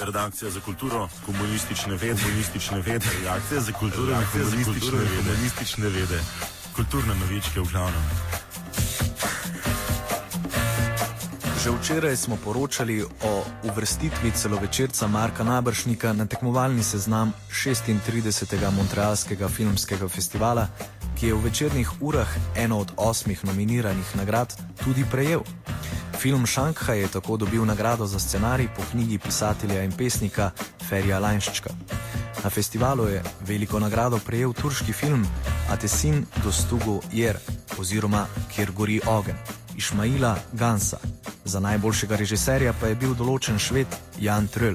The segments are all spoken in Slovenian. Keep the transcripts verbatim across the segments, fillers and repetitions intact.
redakcija za kulturo, komunistične vede, komunistične vede, redakcija za kulturo, komunistične vede, komunistične vede, kulturne novičke v glavnem. Že včeraj smo poročali o uvrstitvi celovečerca Marka Naberšnika na tekmovalni seznam šestintridesetega Montrealskega filmskega festivala, ki je v večernih urah eno od osmih nominiranih nagrad tudi prejel. Film Šanghaj je tako dobil nagrado za scenarij po knjigi pisatelja in pesnika Ferija Lajnščka. Na festivalu je veliko nagrado prejel turški film Atesin dostugu jer oziroma Kjer gori ogenj Išmaila Gansa. Za najboljšega režiserja pa je bil določen Šved Jan Tröll.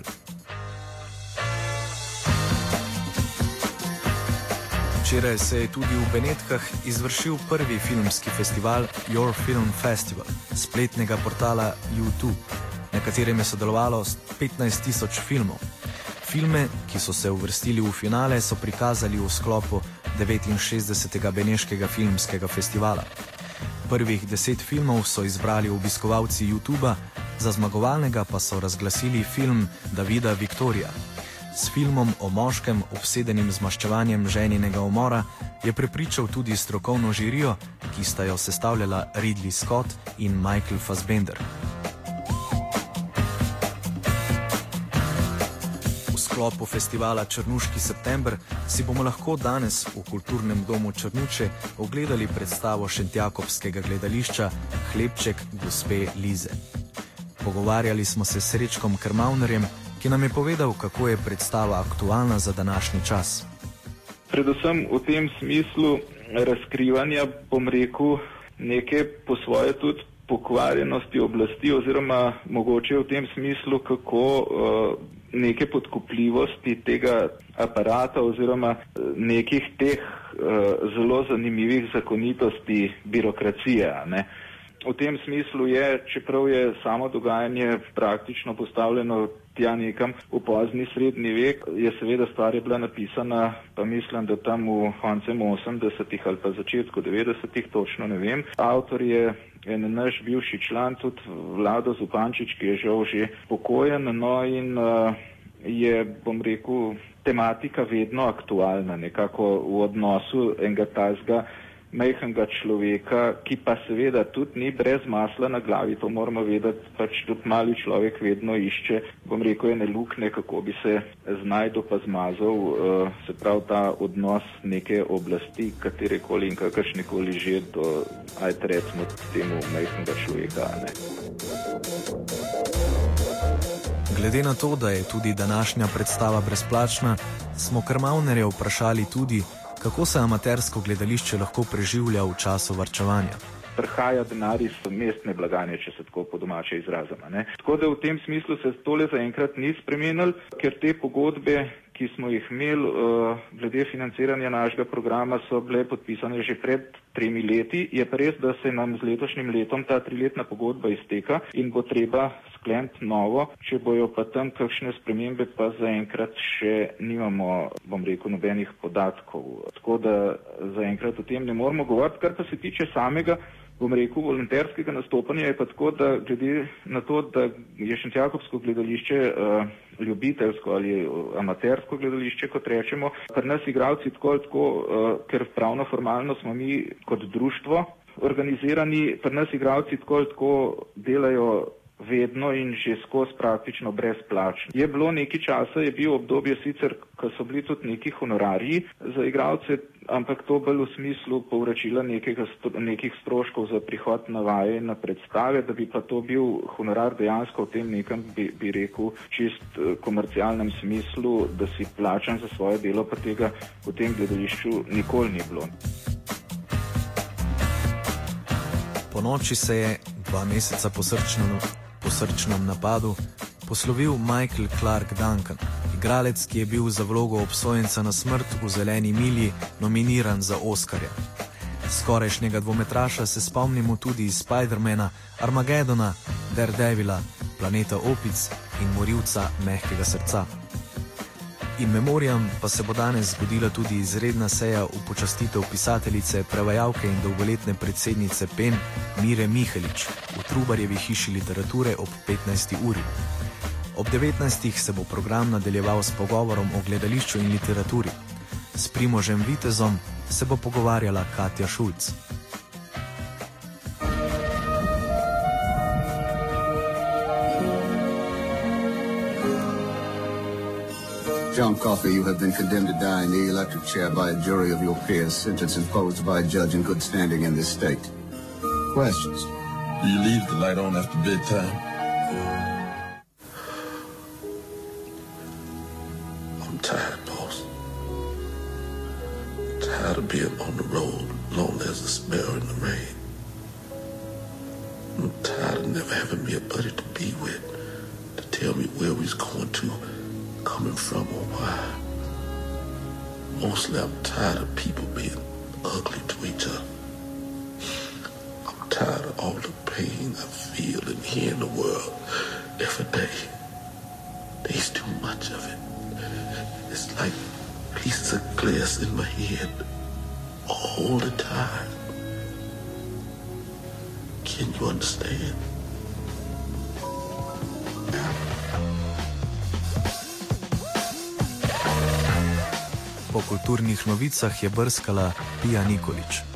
Včeraj se je tudi v Benetkah izvršil prvi filmski festival Your Film Festival spletnega portala YouTube, na katerem je sodelovalo petnajst tisoč filmov. Filme, ki so se uvrstili v finale, so prikazali v sklopu devetinšestdesetega Beneškega filmskega festivala. Prvih deset filmov so izbrali obiskovalci YouTuba, za zmagovalnega pa so razglasili film Davida Viktorija. S filmom o moškem, obsedenim z maščevanjem ženinega umora, je prepričal tudi strokovno žirijo, ki sta jo sestavljala Ridley Scott in Michael Fassbender. V sklopu festivala Črnuški september si bomo lahko danes v Kulturnem domu Črnuče ogledali predstavo šentjakobskega gledališča Hlebček gospe Lize. Pogovarjali smo se s Srečkom Krmavnerjem, ki nam je povedal, kako je predstava aktualna za današnji čas. Predvsem v tem smislu razkrivanja, bom rekel, neke po svoje tudi pokvarjenosti oblasti oziroma mogoče v tem smislu, kako uh, neke podkupljivosti tega aparata oziroma nekih teh uh, zelo zanimivih zakonitosti birokracije, ne. V tem smislu je, čeprav je samo dogajanje praktično postavljeno tja nekam v pozni srednji vek, je seveda stvar je bila napisana, pa mislim, da tam v koncem osemdesetih ali pa začetku devetdesetih, točno ne vem. Avtor je en naš bivši član, tudi Vlado Zupančič, ki je žal že pokojen, no in uh, je, bom rekel, tematika vedno aktualna, nekako v odnosu enega tazga majhnega človeka, ki pa seveda tudi ni brez masla na glavi, to moramo vedeti, pač tudi mali človek vedno išče, bom rekel, ene luknje, kako bi se znajdel pa zmazal, uh, se pravi ta odnos neke oblasti, katerekoli in kakršnekoli že do, ajde recimo, temu majhnega človeka, ne. Glede na to, da je tudi današnja predstava brezplačna, smo Krmavnerja vprašali tudi, kako se amatersko gledališče lahko preživlja v času varčevanja. Prihaja denar iz mestne blagajne, če se tako po domače izrazimo, ne. Tako da v tem smislu se tole zaenkrat ni spremenilo, ker te pogodbe, ki smo jih imeli uh, glede financiranja našega programa, so bile podpisane že pred tremi leti. Je pa res, da se nam z letošnjim letom ta triletna pogodba izteka in bo treba skleniti novo, če bojo pa tam kakšne spremembe, pa zaenkrat še nimamo, bom rekel, nobenih podatkov. Tako da zaenkrat o tem ne moramo govoriti. Kar pa se tiče samega, bom rekel, volonterskega nastopanja, je pa tako, da glede na to, da je Šentjakobsko gledališče uh, ljubiteljsko ali amatersko gledališče, kot rečemo, pri nas igralci tako ali tako, uh, ker pravno formalno smo mi kot društvo organizirani, pri nas igralci tako ali tako delajo vedno in že skozi praktično brezplačno. Je bilo nekaj časa, je bil obdobje sicer, ko so bili tudi neki honorarji za igralce, ampak to bolj v smislu povračila nekega, nekih stroškov za prihod na vaje in na predstave, da bi pa to bil honorar dejansko v tem nekem, bi, bi rekel, čist komercialnem smislu, da si plačan za svoje delo, pa tega v tem gledališču nikoli ni bilo. Po noči se je dva meseca po srčnem, po srčnem napadu poslovil Michael Clark Duncan, igralec, ki je bil za vlogo obsojenca na smrt v Zeleni milji nominiran za Oskarja. Skorajšnjega dvometraša se spomnimo tudi iz Spidermana, Armagedona, Daredevila, Planeta opic in Morilca mehkega srca. In memoriam pa se bo danes zgodila tudi izredna seja v počastitev pisateljice, prevajalke in dolgoletne predsednice P E N Mire Mihelič v Trubarjevi hiši literature ob petnajsti uri. Ob devetnajstih se bo program nadaljeval s pogovorom o gledališču in literaturi. S Primožem Vitezom se bo pogovarjala Katja Šulc. John Coffey, you have been condemned to die in the electric chair by a jury of your peers, sentence imposed by a judge in good standing in this state. Questions? Do you leave the light on after bedtime? I'm tired, boss. Tired of being on the road, lonely as a sparrow in the rain. I'm tired of never having me a buddy to be with, to tell me where we's going to, coming from or why. Mostly I'm tired of people being ugly to each other. I'm tired of all the pain I feel in here in the world every day. There's too much of it. It's like pieces of glass in my head all the time. Can you understand? Po kulturnih novicah je brskala Pija Nikolić.